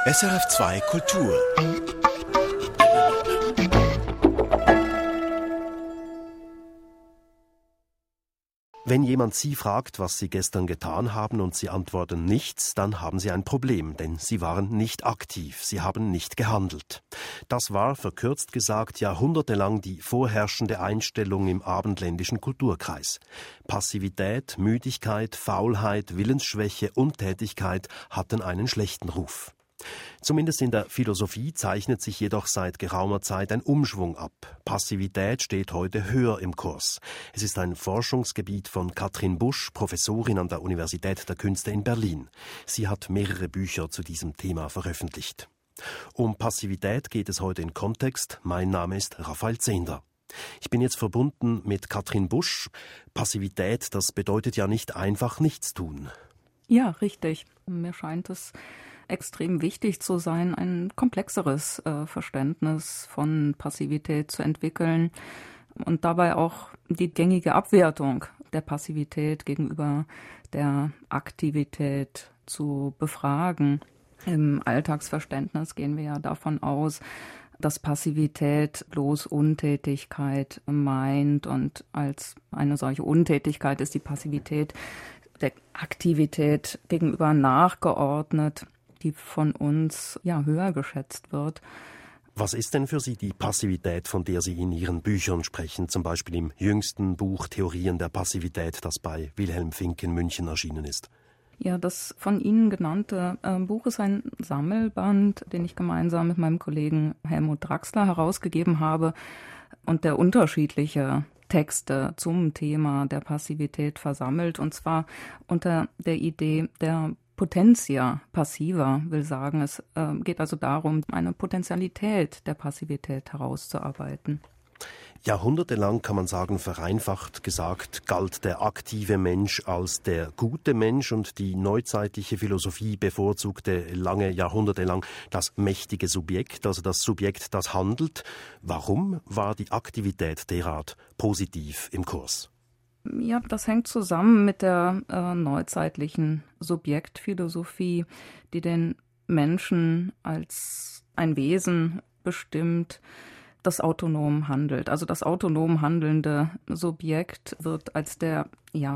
SRF2 Kultur. Wenn jemand Sie fragt, was Sie gestern getan haben und Sie antworten nichts, dann haben Sie ein Problem, denn Sie waren nicht aktiv, Sie haben nicht gehandelt. Das war, verkürzt gesagt, jahrhundertelang die vorherrschende Einstellung im abendländischen Kulturkreis. Passivität, Müdigkeit, Faulheit, Willensschwäche, Untätigkeit hatten einen schlechten Ruf. Zumindest in der Philosophie zeichnet sich jedoch seit geraumer Zeit ein Umschwung ab. Passivität steht heute höher im Kurs. Es ist ein Forschungsgebiet von Katrin Busch, Professorin an der Universität der Künste in Berlin. Sie hat mehrere Bücher zu diesem Thema veröffentlicht. Um Passivität geht es heute in Kontext. Mein Name ist Raphael Zehnder. Ich bin jetzt verbunden mit Katrin Busch. Passivität, das bedeutet ja nicht einfach nichts tun. Ja, richtig. Mir scheint es extrem wichtig zu sein, ein komplexeres Verständnis von Passivität zu entwickeln und dabei auch die gängige Abwertung der Passivität gegenüber der Aktivität zu befragen. Im Alltagsverständnis gehen wir ja davon aus, dass Passivität bloß Untätigkeit meint, und als eine solche Untätigkeit ist die Passivität der Aktivität gegenüber nachgeordnet, die von uns höher geschätzt wird. Was ist denn für Sie die Passivität, von der Sie in Ihren Büchern sprechen, zum Beispiel im jüngsten Buch Theorien der Passivität, das bei Wilhelm Fink in München erschienen ist? Ja, das von Ihnen genannte Buch ist ein Sammelband, den ich gemeinsam mit meinem Kollegen Helmut Draxler herausgegeben habe und der unterschiedliche Texte zum Thema der Passivität versammelt, und zwar unter der Idee der Potentia passiva, will sagen, es geht also darum, eine Potentialität der Passivität herauszuarbeiten. Jahrhundertelang, kann man sagen, vereinfacht gesagt, galt der aktive Mensch als der gute Mensch, und die neuzeitliche Philosophie bevorzugte lange Jahrhunderte lang das mächtige Subjekt, also das Subjekt, das handelt. Warum war die Aktivität derart positiv im Kurs? Ja, das hängt zusammen mit der neuzeitlichen Subjektphilosophie, die den Menschen als ein Wesen bestimmt, das autonom handelt. Also das autonom handelnde Subjekt wird als der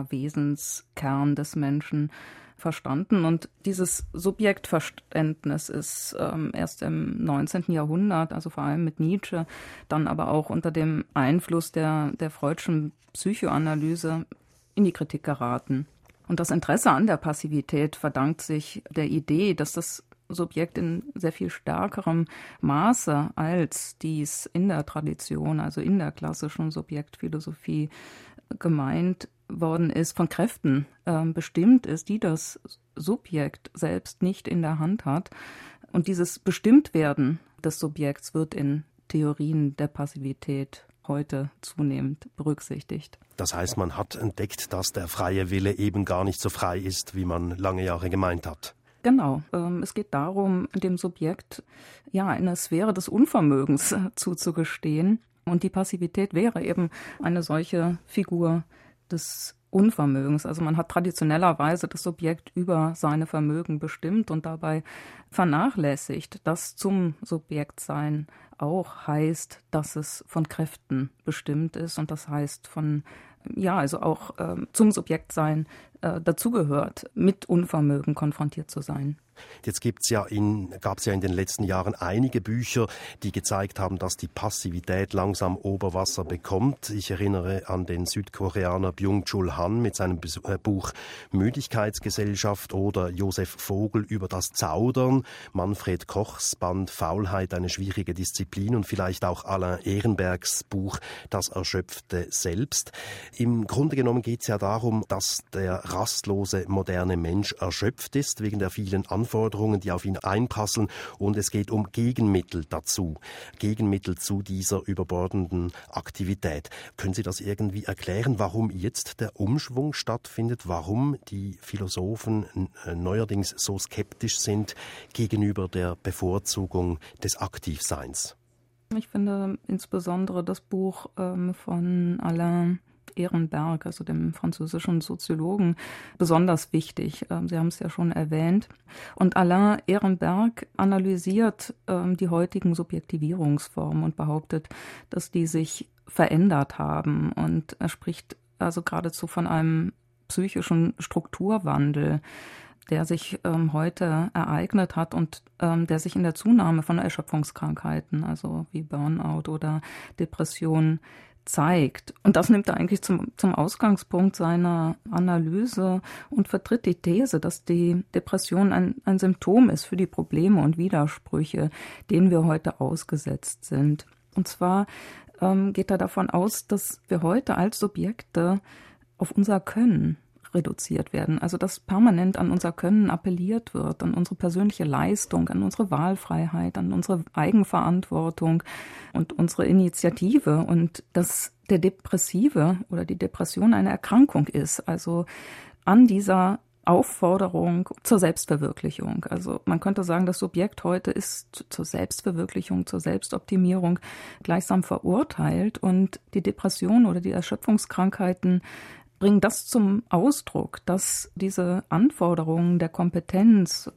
Wesenskern des Menschen verstanden. Und dieses Subjektverständnis ist erst im 19. Jahrhundert, also vor allem mit Nietzsche, dann aber auch unter dem Einfluss der freudschen Psychoanalyse in die Kritik geraten. Und das Interesse an der Passivität verdankt sich der Idee, dass das Subjekt in sehr viel stärkerem Maße als dies in der Tradition, also in der klassischen Subjektphilosophie gemeint worden ist, von Kräften bestimmt ist, die das Subjekt selbst nicht in der Hand hat. Und dieses Bestimmtwerden des Subjekts wird in Theorien der Passivität heute zunehmend berücksichtigt. Das heißt, man hat entdeckt, dass der freie Wille eben gar nicht so frei ist, wie man lange Jahre gemeint hat. Genau. Es geht darum, dem Subjekt eine Sphäre des Unvermögens zuzugestehen. Und die Passivität wäre eben eine solche Figur des Unvermögens. Also man hat traditionellerweise das Subjekt über seine Vermögen bestimmt und dabei vernachlässigt, dass zum Subjektsein auch heißt, dass es von Kräften bestimmt ist, und das heißt auch zum Subjektsein dazugehört, mit Unvermögen konfrontiert zu sein. Jetzt gab es ja in den letzten Jahren einige Bücher, die gezeigt haben, dass die Passivität langsam Oberwasser bekommt. Ich erinnere an den Südkoreaner Byung-Chul Han mit seinem Buch Müdigkeitsgesellschaft oder Josef Vogel über das Zaudern, Manfred Kochs Band Faulheit, eine schwierige Disziplin, und vielleicht auch Alain Ehrenbergs Buch Das erschöpfte Selbst. Im Grunde genommen geht es ja darum, dass der rastlose moderne Mensch erschöpft ist wegen der vielen Anforderungen, die auf ihn einprasseln, und es geht um Gegenmittel dazu, Gegenmittel zu dieser überbordenden Aktivität. Können Sie das irgendwie erklären, warum jetzt der Umschwung stattfindet, warum die Philosophen neuerdings so skeptisch sind gegenüber der Bevorzugung des Aktivseins? Ich finde insbesondere das Buch von Alain Ehrenberg, also dem französischen Soziologen, besonders wichtig. Sie haben es ja schon erwähnt. Und Alain Ehrenberg analysiert die heutigen Subjektivierungsformen und behauptet, dass die sich verändert haben. Und er spricht also geradezu von einem psychischen Strukturwandel, der sich heute ereignet hat und der sich in der Zunahme von Erschöpfungskrankheiten, also wie Burnout oder Depression, zeigt. Und das nimmt er eigentlich zum Ausgangspunkt seiner Analyse und vertritt die These, dass die Depression ein Symptom ist für die Probleme und Widersprüche, denen wir heute ausgesetzt sind. Und zwar geht er davon aus, dass wir heute als Subjekte auf unser Können reduziert werden. Also dass permanent an unser Können appelliert wird, an unsere persönliche Leistung, an unsere Wahlfreiheit, an unsere Eigenverantwortung und unsere Initiative und dass der Depressive oder die Depression eine Erkrankung ist, also an dieser Aufforderung zur Selbstverwirklichung. Also man könnte sagen, das Subjekt heute ist zur Selbstverwirklichung, zur Selbstoptimierung gleichsam verurteilt und die Depression oder die Erschöpfungskrankheiten bringen das zum Ausdruck, dass diese Anforderungen der Kompetenz,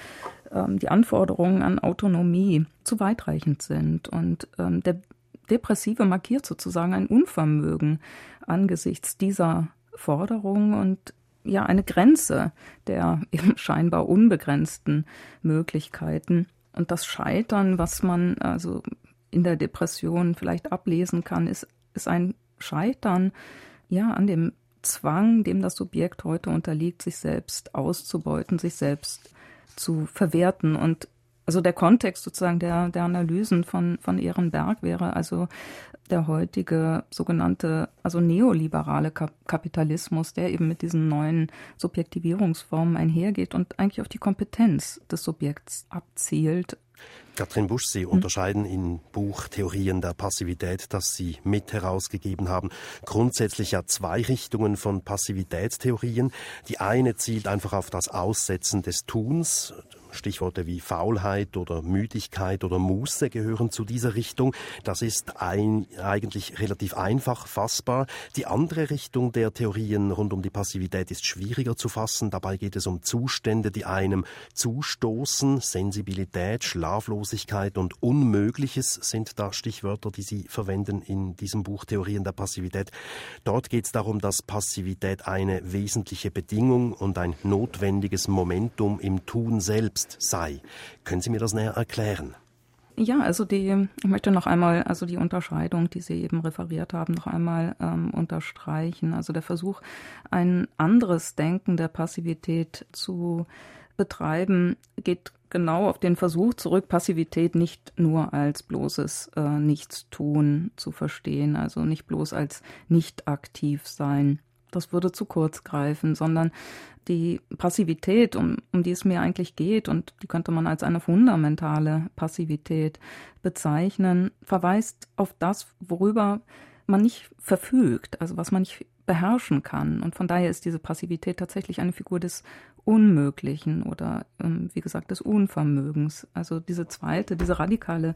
die Anforderungen an Autonomie zu weitreichend sind. Und der Depressive markiert sozusagen ein Unvermögen angesichts dieser Forderungen und ja eine Grenze der eben scheinbar unbegrenzten Möglichkeiten. Und das Scheitern, was man also in der Depression vielleicht ablesen kann, ist ein Scheitern ja an dem Zwang, dem das Subjekt heute unterliegt, sich selbst auszubeuten, sich selbst zu verwerten. Und also der Kontext sozusagen der Analysen von Ehrenberg wäre also der heutige sogenannte, also neoliberale Kapitalismus, der eben mit diesen neuen Subjektivierungsformen einhergeht und eigentlich auf die Kompetenz des Subjekts abzielt. Katrin Busch, Sie unterscheiden im Buch Theorien der Passivität, das Sie mit herausgegeben haben, grundsätzlich ja zwei Richtungen von Passivitätstheorien. Die eine zielt einfach auf das Aussetzen des Tuns. Stichworte wie Faulheit oder Müdigkeit oder Muße gehören zu dieser Richtung. Das ist eigentlich relativ einfach fassbar. Die andere Richtung der Theorien rund um die Passivität ist schwieriger zu fassen. Dabei geht es um Zustände, die einem zustoßen. Sensibilität, Schlaflosigkeit und Unmögliches sind da Stichwörter, die Sie verwenden in diesem Buch Theorien der Passivität. Dort geht es darum, dass Passivität eine wesentliche Bedingung und ein notwendiges Momentum im Tun selbst sei. Können Sie mir das näher erklären? Ja, also ich möchte noch einmal die Unterscheidung, die Sie eben referiert haben, noch einmal unterstreichen. Also der Versuch, ein anderes Denken der Passivität zu betreiben, geht genau auf den Versuch zurück, Passivität nicht nur als bloßes Nichtstun zu verstehen, also nicht bloß als nicht aktiv sein. Das würde zu kurz greifen, sondern die Passivität, um die es mir eigentlich geht, und die könnte man als eine fundamentale Passivität bezeichnen, verweist auf das, worüber man nicht verfügt, also was man nicht beherrschen kann. Und von daher ist diese Passivität tatsächlich eine Figur des Unmöglichen oder, wie gesagt, des Unvermögens. Also diese radikale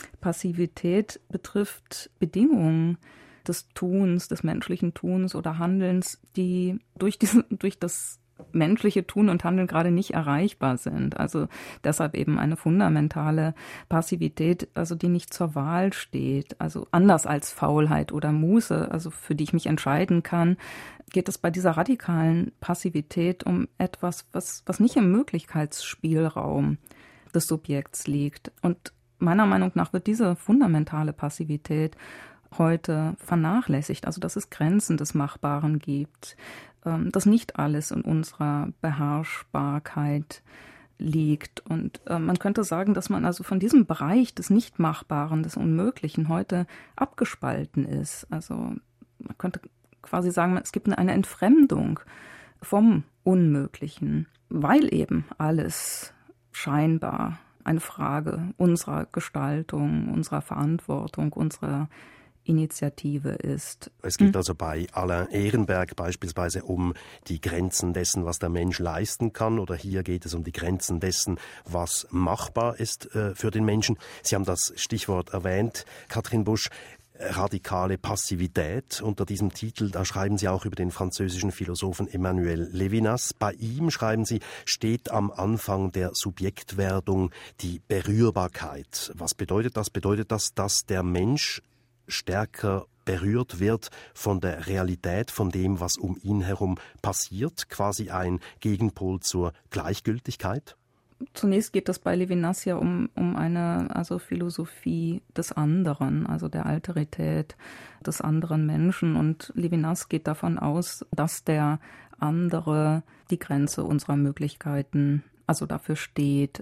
Passivität betrifft Bedingungen des Tuns, des menschlichen Tuns oder Handelns, die durch das menschliche Tun und Handeln gerade nicht erreichbar sind. Also deshalb eben eine fundamentale Passivität, also die nicht zur Wahl steht. Also anders als Faulheit oder Muße, also für die ich mich entscheiden kann, geht es bei dieser radikalen Passivität um etwas, was nicht im Möglichkeitsspielraum des Subjekts liegt. Und meiner Meinung nach wird diese fundamentale Passivität heute vernachlässigt, also dass es Grenzen des Machbaren gibt, dass nicht alles in unserer Beherrschbarkeit liegt. Und man könnte sagen, dass man also von diesem Bereich des Nichtmachbaren, des Unmöglichen heute abgespalten ist. Also man könnte quasi sagen, es gibt eine Entfremdung vom Unmöglichen, weil eben alles scheinbar eine Frage unserer Gestaltung, unserer Verantwortung, unserer Initiative ist. Es geht also bei Alain Ehrenberg beispielsweise um die Grenzen dessen, was der Mensch leisten kann, oder hier geht es um die Grenzen dessen, was machbar ist für den Menschen. Sie haben das Stichwort erwähnt, Katrin Busch. radikale Passivität. Unter diesem Titel, da schreiben Sie auch über den französischen Philosophen Emmanuel Levinas. Bei ihm, schreiben Sie, steht am Anfang der Subjektwerdung die Berührbarkeit. Was bedeutet das? Bedeutet das, dass der Mensch stärker berührt wird von der Realität, von dem, was um ihn herum passiert, quasi ein Gegenpol zur Gleichgültigkeit? Zunächst geht es bei Levinas ja um eine Philosophie des anderen, also der Alterität des anderen Menschen. Und Levinas geht davon aus, dass der andere die Grenze unserer Möglichkeiten, also dafür steht,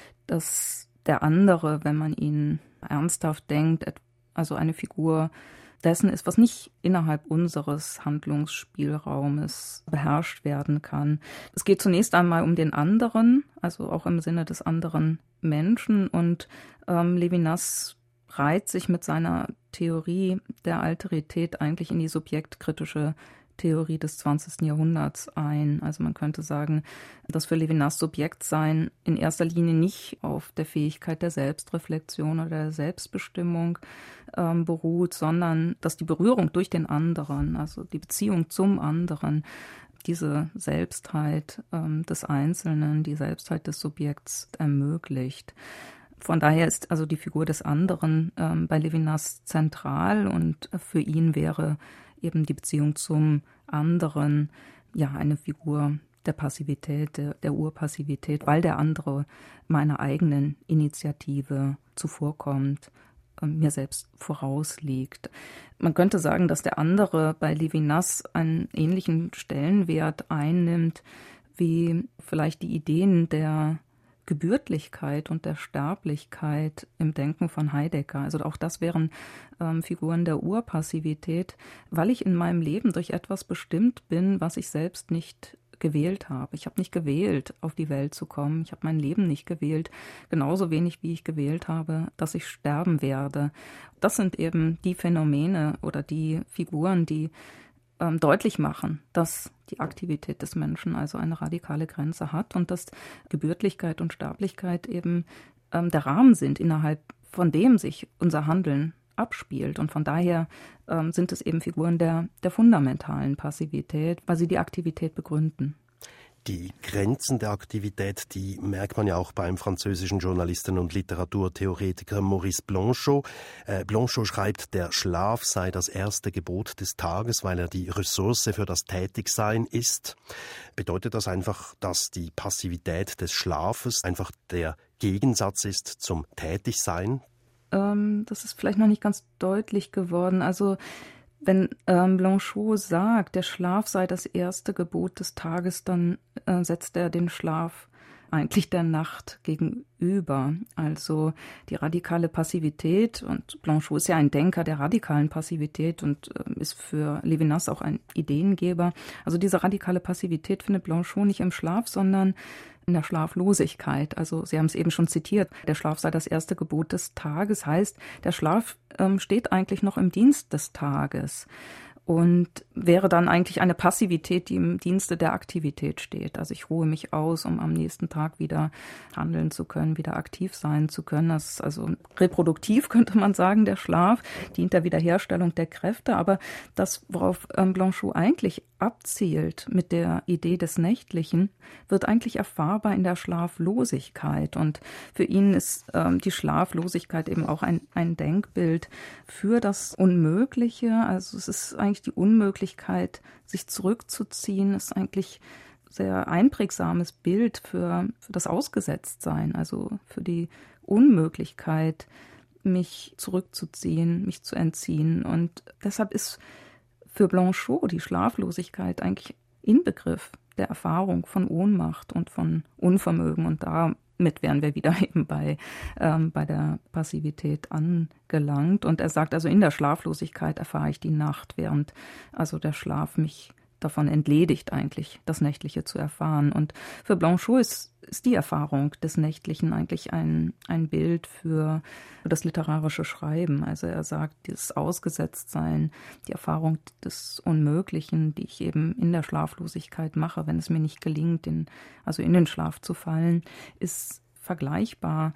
dass der andere, wenn man ihn ernsthaft denkt, also eine Figur dessen ist, was nicht innerhalb unseres Handlungsspielraumes beherrscht werden kann. Es geht zunächst einmal um den anderen, also auch im Sinne des anderen Menschen. Und Levinas reiht sich mit seiner Theorie der Alterität eigentlich in die subjektkritische Theorie des 20. Jahrhunderts ein. Also man könnte sagen, dass für Levinas Subjektsein in erster Linie nicht auf der Fähigkeit der Selbstreflexion oder der Selbstbestimmung beruht, sondern dass die Berührung durch den anderen, also die Beziehung zum anderen, diese Selbstheit des Einzelnen, die Selbstheit des Subjekts ermöglicht. Von daher ist also die Figur des anderen bei Levinas zentral und für ihn wäre eben die Beziehung zum anderen, ja, eine Figur der Passivität, der Urpassivität, weil der andere meiner eigenen Initiative zuvorkommt, mir selbst vorausliegt. Man könnte sagen, dass der andere bei Levinas einen ähnlichen Stellenwert einnimmt, wie vielleicht die Ideen der Gebürtlichkeit und der Sterblichkeit im Denken von Heidegger. Also auch das wären Figuren der Urpassivität, weil ich in meinem Leben durch etwas bestimmt bin, was ich selbst nicht gewählt habe. Ich habe nicht gewählt, auf die Welt zu kommen. Ich habe mein Leben nicht gewählt, genauso wenig wie ich gewählt habe, dass ich sterben werde. Das sind eben die Phänomene oder die Figuren, die deutlich machen, dass die Aktivität des Menschen also eine radikale Grenze hat und dass Gebürtlichkeit und Sterblichkeit eben der Rahmen sind, innerhalb von dem sich unser Handeln abspielt. Und von daher sind es eben Figuren der fundamentalen Passivität, weil sie die Aktivität begründen. Die Grenzen der Aktivität, die merkt man ja auch beim französischen Journalisten und Literaturtheoretiker Maurice Blanchot. Blanchot schreibt, der Schlaf sei das erste Gebot des Tages, weil er die Ressource für das Tätigsein ist. Bedeutet das einfach, dass die Passivität des Schlafes einfach der Gegensatz ist zum Tätigsein? Das ist vielleicht noch nicht ganz deutlich geworden. Also wenn Blanchot sagt, der Schlaf sei das erste Gebot des Tages, dann setzt er den Schlaf eigentlich der Nacht gegenüber. Also die radikale Passivität, und Blanchot ist ja ein Denker der radikalen Passivität und ist für Levinas auch ein Ideengeber. Also diese radikale Passivität findet Blanchot nicht im Schlaf, sondern in der Schlaflosigkeit. Also Sie haben es eben schon zitiert, der Schlaf sei das erste Gebot des Tages, heißt, der Schlaf steht eigentlich noch im Dienst des Tages und wäre dann eigentlich eine Passivität, die im Dienste der Aktivität steht. Also ich ruhe mich aus, um am nächsten Tag wieder handeln zu können, wieder aktiv sein zu können. Das ist also reproduktiv, könnte man sagen, der Schlaf, dient der Wiederherstellung der Kräfte. Aber das, worauf Blanchot eigentlich abzielt mit der Idee des Nächtlichen, wird eigentlich erfahrbar in der Schlaflosigkeit. Und für ihn ist die Schlaflosigkeit eben auch ein Denkbild für das Unmögliche. Also es ist eigentlich die Unmöglichkeit, sich zurückzuziehen, ist eigentlich ein sehr einprägsames Bild für das Ausgesetztsein, also für die Unmöglichkeit, mich zurückzuziehen, mich zu entziehen. Und deshalb ist für Blanchot die Schlaflosigkeit eigentlich Inbegriff der Erfahrung von Ohnmacht und von Unvermögen. Und damit wären wir wieder eben bei der Passivität angelangt. Und er sagt also, in der Schlaflosigkeit erfahre ich die Nacht, während also der Schlaf mich davon entledigt, eigentlich das Nächtliche zu erfahren. Und für Blanchot ist die Erfahrung des Nächtlichen eigentlich ein Bild für das literarische Schreiben. Also er sagt, dieses Ausgesetztsein, die Erfahrung des Unmöglichen, die ich eben in der Schlaflosigkeit mache, wenn es mir nicht gelingt, in den Schlaf zu fallen, ist vergleichbar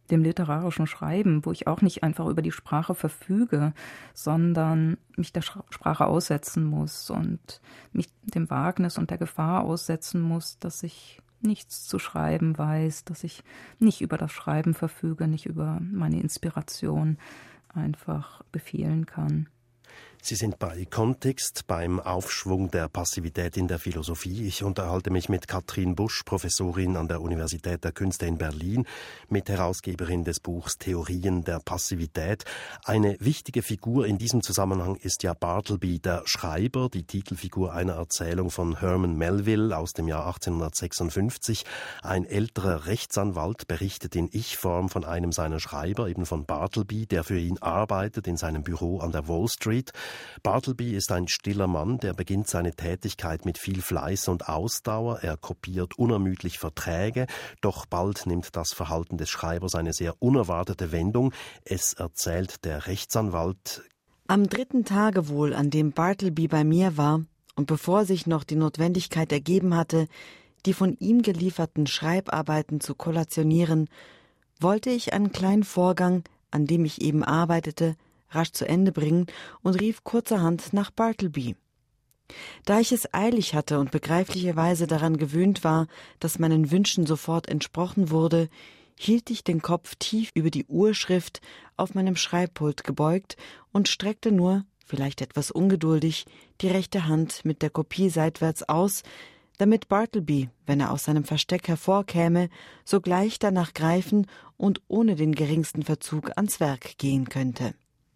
dem literarischen Schreiben, wo ich auch nicht einfach über die Sprache verfüge, sondern mich der Sprache aussetzen muss und mich dem Wagnis und der Gefahr aussetzen muss, dass ich nichts zu schreiben weiß, dass ich nicht über das Schreiben verfüge, nicht über meine Inspiration einfach befehlen kann. Sie sind bei Kontext, beim Aufschwung der Passivität in der Philosophie. Ich unterhalte mich mit Katrin Busch, Professorin an der Universität der Künste in Berlin, Mitherausgeberin des Buchs Theorien der Passivität. Eine wichtige Figur in diesem Zusammenhang ist ja Bartleby, der Schreiber, die Titelfigur einer Erzählung von Herman Melville aus dem Jahr 1856. Ein älterer Rechtsanwalt berichtet in Ich-Form von einem seiner Schreiber, eben von Bartleby, der für ihn arbeitet in seinem Büro an der Wall Street. Bartleby ist ein stiller Mann, der beginnt seine Tätigkeit mit viel Fleiß und Ausdauer. Er kopiert unermüdlich Verträge, doch bald nimmt das Verhalten des Schreibers eine sehr unerwartete Wendung. Es erzählt der Rechtsanwalt: Am 3. Tage wohl, an dem Bartleby bei mir war, und bevor sich noch die Notwendigkeit ergeben hatte, die von ihm gelieferten Schreibarbeiten zu kollationieren, wollte ich einen kleinen Vorgang, an dem ich eben arbeitete, rasch zu Ende bringen und rief kurzerhand nach Bartleby. Da ich es eilig hatte und begreiflicherweise daran gewöhnt war, dass meinen Wünschen sofort entsprochen wurde, hielt ich den Kopf tief über die Urschrift auf meinem Schreibpult gebeugt und streckte nur, vielleicht etwas ungeduldig, die rechte Hand mit der Kopie seitwärts aus, damit Bartleby, wenn er aus seinem Versteck hervorkäme, sogleich danach greifen und ohne den geringsten Verzug ans Werk gehen könnte.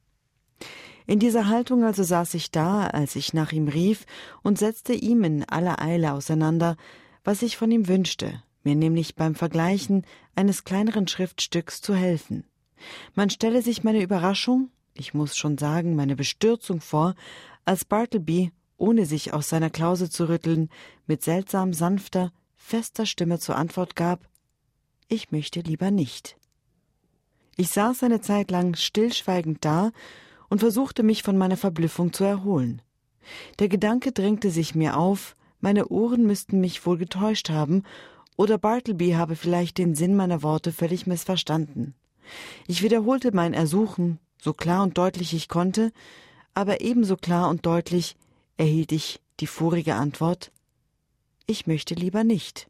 In dieser Haltung also saß ich da, als ich nach ihm rief, und setzte ihm in aller Eile auseinander, was ich von ihm wünschte, mir nämlich beim Vergleichen eines kleineren Schriftstücks zu helfen. Man stelle sich meine Überraschung, ich muss schon sagen, meine Bestürzung vor, als Bartleby, ohne sich aus seiner Klause zu rütteln, mit seltsam sanfter, fester Stimme zur Antwort gab: »Ich möchte lieber nicht.« Ich saß eine Zeit lang stillschweigend da und versuchte mich von meiner Verblüffung zu erholen. Der Gedanke drängte sich mir auf, meine Ohren müssten mich wohl getäuscht haben, oder Bartleby habe vielleicht den Sinn meiner Worte völlig missverstanden. Ich wiederholte mein Ersuchen, so klar und deutlich ich konnte, aber ebenso klar und deutlich erhielt ich die vorige Antwort: »Ich möchte lieber nicht.«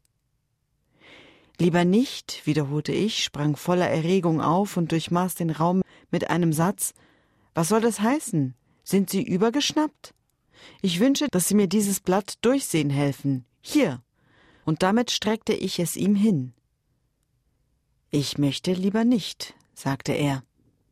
»Lieber nicht«, wiederholte ich, sprang voller Erregung auf und durchmaß den Raum mit einem Satz: »Was soll das heißen? Sind Sie übergeschnappt? Ich wünsche, dass Sie mir dieses Blatt durchsehen helfen. Hier!« Und damit streckte ich es ihm hin. »Ich möchte lieber nicht«, sagte er.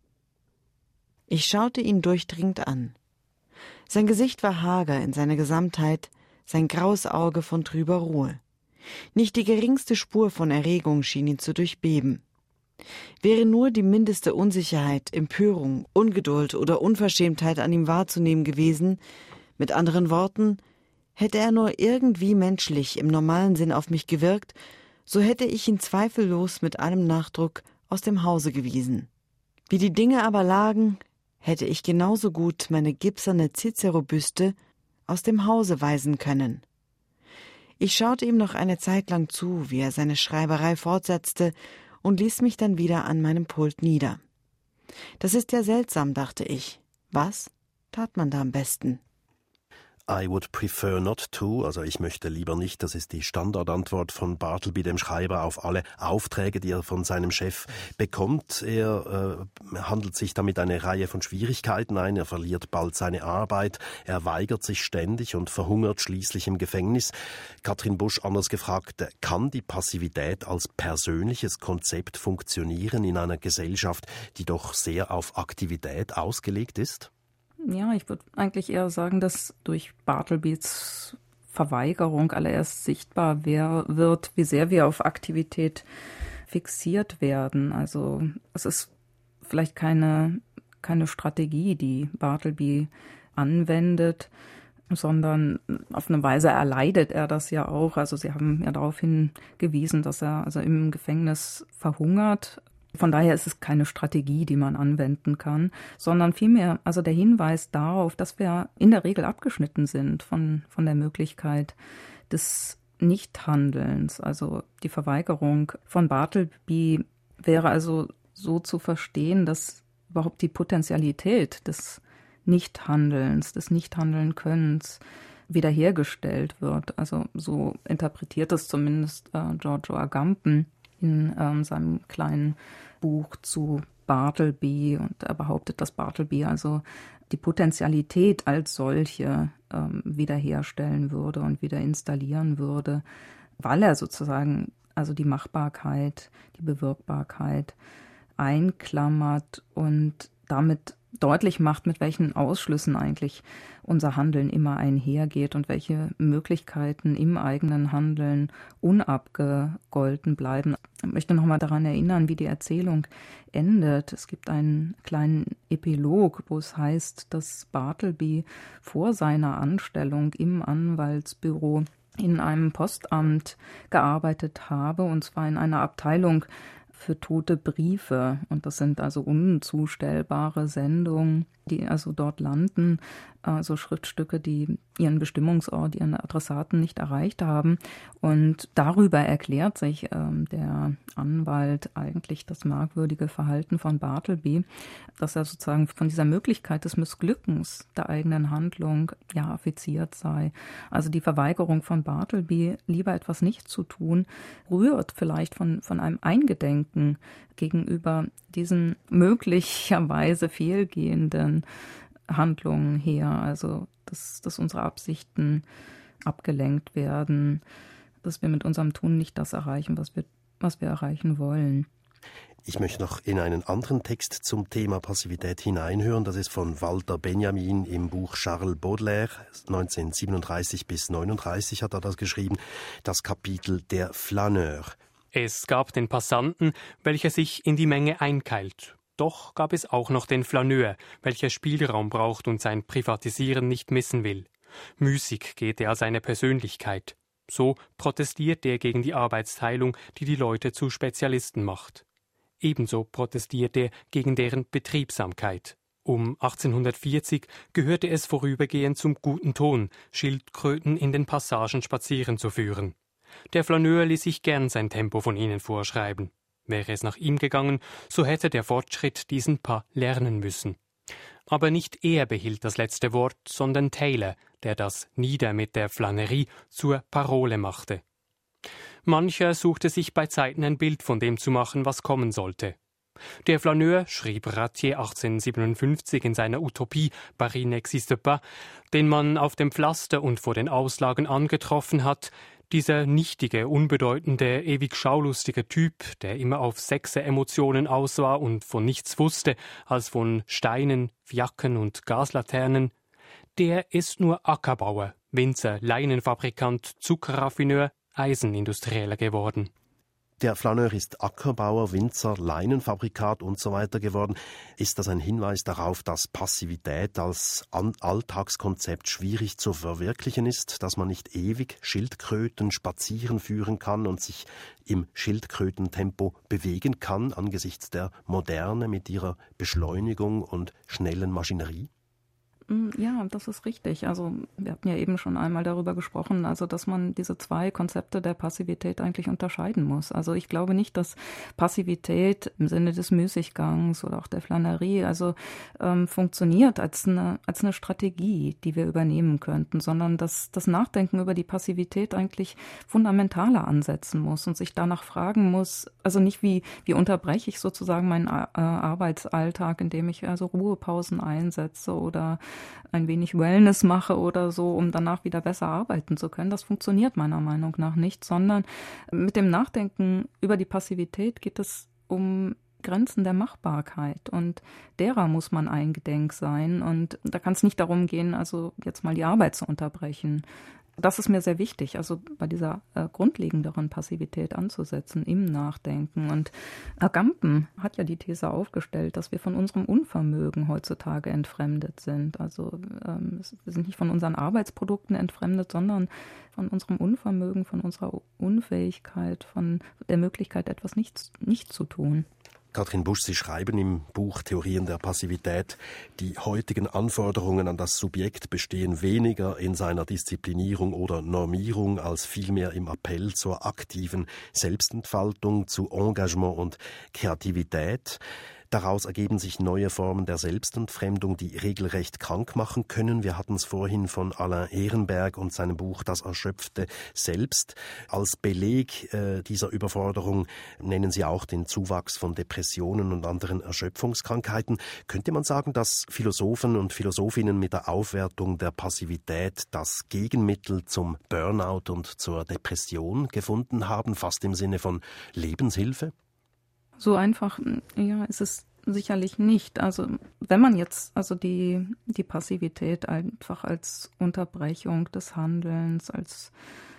Ich schaute ihn durchdringend an. Sein Gesicht war hager in seiner Gesamtheit, sein graues Auge von trüber Ruhe. Nicht die geringste Spur von Erregung schien ihn zu durchbeben. Wäre nur die mindeste Unsicherheit, Empörung, Ungeduld oder Unverschämtheit an ihm wahrzunehmen gewesen, mit anderen Worten, hätte er nur irgendwie menschlich im normalen Sinn auf mich gewirkt, so hätte ich ihn zweifellos mit allem Nachdruck aus dem Hause gewiesen. Wie die Dinge aber lagen, hätte ich genauso gut meine gipserne Cicero-Büste aus dem Hause weisen können. Ich schaute ihm noch eine Zeit lang zu, wie er seine Schreiberei fortsetzte, und ließ mich dann wieder an meinem Pult nieder. Das ist ja seltsam, dachte ich. Was tat man da am besten? I would prefer not to, also ich möchte lieber nicht, das ist die Standardantwort von Bartleby, dem Schreiber, auf alle Aufträge, die er von seinem Chef bekommt. Er handelt sich damit eine Reihe von Schwierigkeiten ein, er verliert bald seine Arbeit, er weigert sich ständig und verhungert schließlich im Gefängnis. Katrin Busch, anders gefragt, kann die Passivität als persönliches Konzept funktionieren in einer Gesellschaft, die doch sehr auf Aktivität ausgelegt ist? Ja, ich würde eigentlich eher sagen, dass durch Bartlebys Verweigerung allererst sichtbar wird, wie sehr wir auf Aktivität fixiert werden. Also es ist vielleicht keine Strategie, die Bartleby anwendet, sondern auf eine Weise erleidet er das ja auch. Also Sie haben ja darauf hingewiesen, dass er also im Gefängnis verhungert. Von daher ist es keine Strategie, die man anwenden kann, sondern vielmehr also der Hinweis darauf, dass wir in der Regel abgeschnitten sind von der Möglichkeit des Nichthandelns. Also die Verweigerung von Bartleby wäre also so zu verstehen, dass überhaupt die Potentialität des Nichthandelns, des Nichthandeln-Könnens wiederhergestellt wird. Also so interpretiert es zumindest Giorgio Agamben in seinem kleinen Buch zu Bartleby. Und er behauptet, dass Bartleby also die Potentialität als solche wiederherstellen würde und wieder installieren würde, weil er sozusagen also die Machbarkeit, die Bewirkbarkeit einklammert und damit deutlich macht, mit welchen Ausschlüssen eigentlich unser Handeln immer einhergeht und welche Möglichkeiten im eigenen Handeln unabgegolten bleiben. Ich möchte noch mal daran erinnern, wie die Erzählung endet. Es gibt einen kleinen Epilog, wo es heißt, dass Bartleby vor seiner Anstellung im Anwaltsbüro in einem Postamt gearbeitet habe, und zwar in einer Abteilung für tote Briefe. Und das sind also unzustellbare Sendungen, die also dort landen, also Schriftstücke, die ihren Bestimmungsort, ihren Adressaten nicht erreicht haben. Und darüber erklärt sich der Anwalt eigentlich das merkwürdige Verhalten von Bartleby, dass er sozusagen von dieser Möglichkeit des Missglückens der eigenen Handlung affiziert sei. Also die Verweigerung von Bartleby, lieber etwas nicht zu tun, rührt vielleicht von einem Eingedenken gegenüber diesen möglicherweise fehlgehenden Handlungen her, also dass unsere Absichten abgelenkt werden, dass wir mit unserem Tun nicht das erreichen, was wir erreichen wollen. Ich möchte noch in einen anderen Text zum Thema Passivität hineinhören. Das ist von Walter Benjamin im Buch Charles Baudelaire, 1937 bis 1939 hat er das geschrieben, das Kapitel Der Flaneur. Es gab den Passanten, welcher sich in die Menge einkeilt. Doch gab es auch noch den Flaneur, welcher Spielraum braucht und sein Privatisieren nicht missen will. Müßig geht er seine Persönlichkeit. So protestiert er gegen die Arbeitsteilung, die die Leute zu Spezialisten macht. Ebenso protestiert er gegen deren Betriebsamkeit. Um 1840 gehörte es vorübergehend zum guten Ton, Schildkröten in den Passagen spazieren zu führen. Der Flaneur ließ sich gern sein Tempo von ihnen vorschreiben. Wäre es nach ihm gegangen, so hätte der Fortschritt diesen Pas lernen müssen. Aber nicht er behielt das letzte Wort, sondern Taylor, der das Nieder mit der Flanerie zur Parole machte. Mancher suchte sich bei Zeiten ein Bild von dem zu machen, was kommen sollte. Der Flaneur, schrieb Ratier 1857 in seiner Utopie Paris n'existe pas, den man auf dem Pflaster und vor den Auslagen angetroffen hat, dieser nichtige, unbedeutende, ewig schaulustige Typ, der immer auf Sechser-Emotionen aus war und von nichts wusste als von Steinen, Fiaken und Gaslaternen, der ist nur Ackerbauer, Winzer, Leinenfabrikant, Zuckerraffineur, Eisenindustrieller geworden. Der Flaneur ist Ackerbauer, Winzer, Leinenfabrikat und so weiter geworden. Ist das ein Hinweis darauf, dass Passivität als Alltagskonzept schwierig zu verwirklichen ist, dass man nicht ewig Schildkröten spazieren führen kann und sich im Schildkrötentempo bewegen kann angesichts der Moderne mit ihrer Beschleunigung und schnellen Maschinerie? Ja, das ist richtig. Also wir hatten ja eben schon einmal darüber gesprochen, also dass man diese zwei Konzepte der Passivität eigentlich unterscheiden muss. Also ich glaube nicht, dass Passivität im Sinne des Müßiggangs oder auch der Flanerie funktioniert als eine Strategie, die wir übernehmen könnten, sondern dass das Nachdenken über die Passivität eigentlich fundamentaler ansetzen muss und sich danach fragen muss, also nicht wie unterbreche ich sozusagen meinen Arbeitsalltag, indem ich also Ruhepausen einsetze oder ein wenig Wellness mache oder so, um danach wieder besser arbeiten zu können. Das funktioniert meiner Meinung nach nicht, sondern mit dem Nachdenken über die Passivität geht es um Grenzen der Machbarkeit und derer muss man eingedenk sein und da kann es nicht darum gehen, also jetzt mal die Arbeit zu unterbrechen. Das ist mir sehr wichtig, also bei dieser grundlegenderen Passivität anzusetzen im Nachdenken. Und Agamben hat ja die These aufgestellt, dass wir von unserem Unvermögen heutzutage entfremdet sind. Also wir sind nicht von unseren Arbeitsprodukten entfremdet, sondern von unserem Unvermögen, von unserer Unfähigkeit, von der Möglichkeit, etwas nicht zu tun. Katrin Busch, Sie schreiben im Buch Theorien der Passivität, die heutigen Anforderungen an das Subjekt bestehen weniger in seiner Disziplinierung oder Normierung als vielmehr im Appell zur aktiven Selbstentfaltung, zu Engagement und Kreativität. Daraus ergeben sich neue Formen der Selbstentfremdung, die regelrecht krank machen können. Wir hatten es vorhin von Alain Ehrenberg und seinem Buch Das erschöpfte Selbst. Als Beleg dieser Überforderung nennen Sie auch den Zuwachs von Depressionen und anderen Erschöpfungskrankheiten. Könnte man sagen, dass Philosophen und Philosophinnen mit der Aufwertung der Passivität das Gegenmittel zum Burnout und zur Depression gefunden haben, fast im Sinne von Lebenshilfe? So einfach, ja, ist es sicherlich nicht. Also wenn man jetzt die Passivität einfach als Unterbrechung des Handelns, als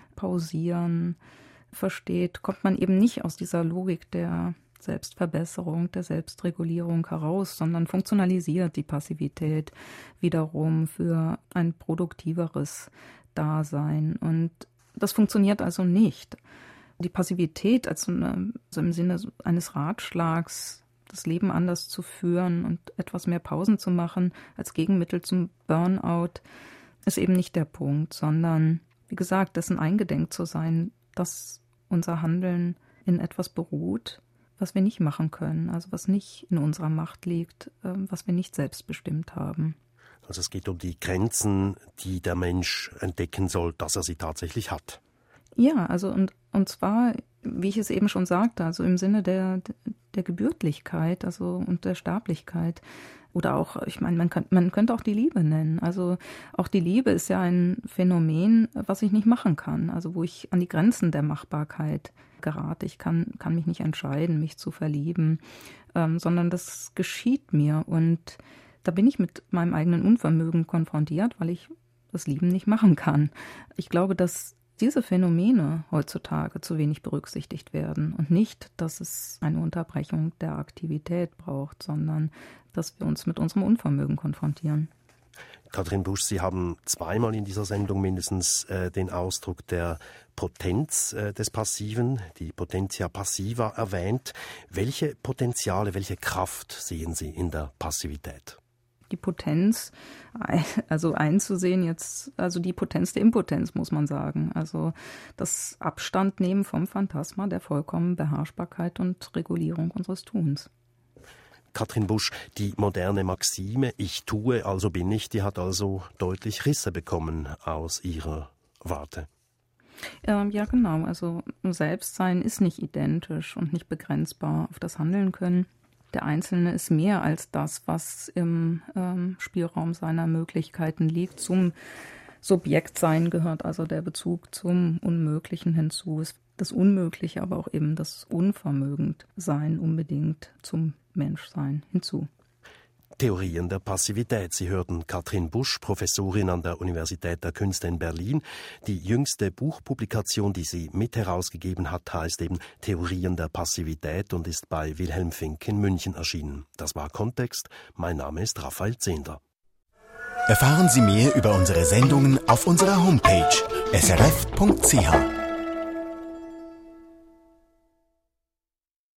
Pausieren versteht, kommt man eben nicht aus dieser Logik der Selbstverbesserung, der Selbstregulierung heraus, sondern funktionalisiert die Passivität wiederum für ein produktiveres Dasein. Und das funktioniert also nicht. Die Passivität also im Sinne eines Ratschlags, das Leben anders zu führen und etwas mehr Pausen zu machen als Gegenmittel zum Burnout, ist eben nicht der Punkt, sondern, wie gesagt, dessen eingedenk zu sein, dass unser Handeln in etwas beruht, was wir nicht machen können, also was nicht in unserer Macht liegt, was wir nicht selbstbestimmt haben. Also es geht um die Grenzen, die der Mensch entdecken soll, dass er sie tatsächlich hat. Ja, also und zwar, wie ich es eben schon sagte, also im Sinne der Gebürtlichkeit, also und der Sterblichkeit. Oder auch, ich meine, man könnte auch die Liebe nennen. Also auch die Liebe ist ja ein Phänomen, was ich nicht machen kann. Also wo ich an die Grenzen der Machbarkeit gerate. Ich kann mich nicht entscheiden, mich zu verlieben, sondern das geschieht mir. Und da bin ich mit meinem eigenen Unvermögen konfrontiert, weil ich das Lieben nicht machen kann. Ich glaube, dass diese Phänomene heutzutage zu wenig berücksichtigt werden und nicht, dass es eine Unterbrechung der Aktivität braucht, sondern dass wir uns mit unserem Unvermögen konfrontieren. Katrin Busch, Sie haben zweimal in dieser Sendung mindestens den Ausdruck der Potenz des Passiven, die Potentia passiva, erwähnt. Welche Potenziale, welche Kraft sehen Sie in der Passivität? Die Potenz, also einzusehen jetzt, also die Potenz der Impotenz, muss man sagen. Also das Abstand nehmen vom Phantasma der vollkommenen Beherrschbarkeit und Regulierung unseres Tuns. Katrin Busch, die moderne Maxime, ich tue, also bin ich, die hat also deutlich Risse bekommen aus Ihrer Warte. Ja, genau. Also Selbstsein ist nicht identisch und nicht begrenzbar auf das Handeln können. Der Einzelne ist mehr als das, was im Spielraum seiner Möglichkeiten liegt. Zum Subjektsein gehört also der Bezug zum Unmöglichen hinzu. Das Unmögliche, aber auch eben das Unvermögendsein unbedingt zum Menschsein hinzu. Theorien der Passivität. Sie hörten Katrin Busch, Professorin an der Universität der Künste in Berlin. Die jüngste Buchpublikation, die sie mit herausgegeben hat, heißt eben Theorien der Passivität und ist bei Wilhelm Fink in München erschienen. Das war Kontext. Mein Name ist Raphael Zehnder. Erfahren Sie mehr über unsere Sendungen auf unserer Homepage srf.ch.